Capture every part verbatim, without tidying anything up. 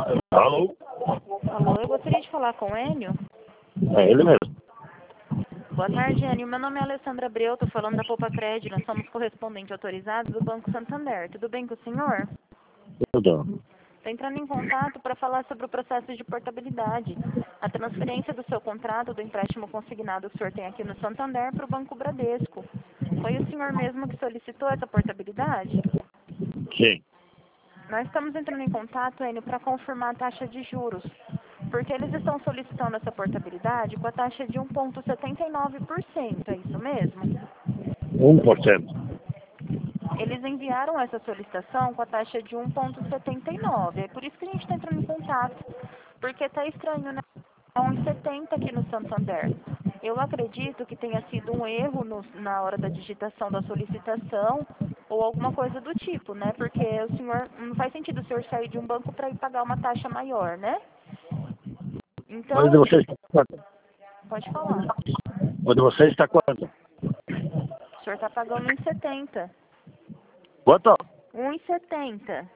Alô? Alô, eu gostaria de falar com o Enio. É ele mesmo. Boa tarde, Enio. Meu nome é Alessandra Abreu, estou falando da Poupa Crédito. Nós somos correspondente autorizado do Banco Santander. Tudo bem com o senhor? Tudo. Estou entrando em contato para falar sobre o processo de portabilidade. A transferência do seu contrato do empréstimo consignado que o senhor tem aqui no Santander para o Banco Bradesco. Foi o senhor mesmo que solicitou essa portabilidade? Sim. Nós estamos entrando em contato, Enio, para confirmar a taxa de juros. Porque eles estão solicitando essa portabilidade com a taxa de um vírgula setenta e nove por cento, é isso mesmo? Um por cento. Eles enviaram essa solicitação com a taxa de um vírgula setenta e nove por cento. É por isso que a gente está entrando em contato. Porque está estranho, né? É um vírgula setenta por cento aqui no Santander. Eu acredito que tenha sido um erro no, na hora da digitação da solicitação ou alguma coisa do tipo, né? Porque o senhor, não faz sentido o senhor sair de um banco para ir pagar uma taxa maior, né? Onde Então, você está quanto? pode falar. Onde você está quanto? O senhor está pagando um vírgula setenta. Quanto? um vírgula setenta.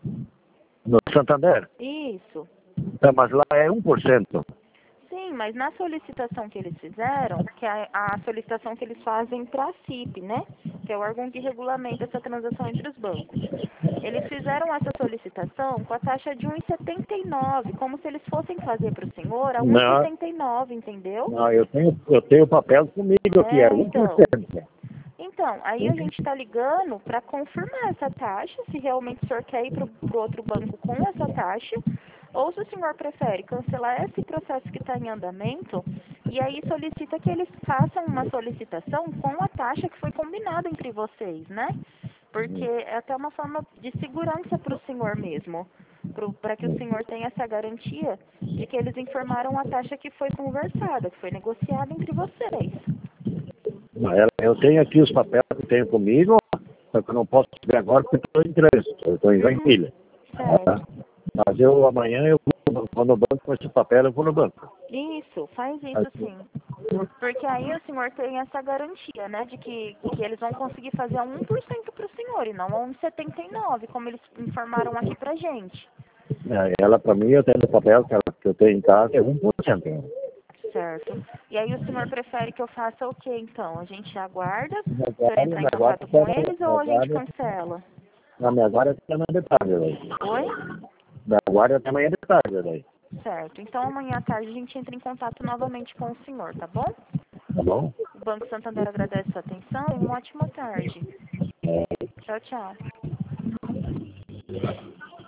No Santander? Isso. É, mas lá é um por cento. Sim, mas na solicitação que eles fizeram, que é a solicitação que eles fazem para a C I P, né? Que é o órgão que regulamenta essa transação entre os bancos. Eles fizeram essa solicitação com a taxa de um vírgula setenta e nove, como se eles fossem fazer para o senhor a um vírgula Não, setenta e nove, entendeu? não, eu tenho, eu tenho papel comigo que é É, um por então. cento. Então, aí a gente está ligando para confirmar essa taxa, se realmente o senhor quer ir para o outro banco com essa taxa, ou se o senhor prefere cancelar esse processo que está em andamento, e aí solicita que eles façam uma solicitação com a taxa que foi combinada entre vocês, né? Porque é até uma forma de segurança para o senhor mesmo, para que o senhor tenha essa garantia de que eles informaram a taxa que foi conversada, que foi negociada entre vocês. Não, ela- eu tenho aqui os papéis que tenho comigo, só que eu não posso ver agora porque estou em trânsito, eu estou em Uhum. Joinville. Certo. Tá? Mas eu amanhã eu vou, vou no banco com esse papel, eu vou no banco. Isso, faz isso Aqui. sim. Porque aí o senhor tem essa garantia, né, de que, que eles vão conseguir fazer a um por cento para o senhor e não a um vírgula setenta e nove, como eles informaram aqui pra gente. É, ela, para mim, eu tenho o papel que, ela, que eu tenho em casa, é um por cento. Certo. E aí o senhor prefere que eu faça o quê, então? A gente aguarda, Me o senhor entrar aguarda, em me aguarda, contato com eles me ou a gente aguarda, cancela? não, me aguarda até amanhã de tarde, daí. Oi? Me aguarda até amanhã de tarde, daí. Certo. Então amanhã à tarde a gente entra em contato novamente com o senhor, tá bom? Tá bom? O Banco Santander agradece a sua atenção e uma ótima tarde. Tchau, tchau.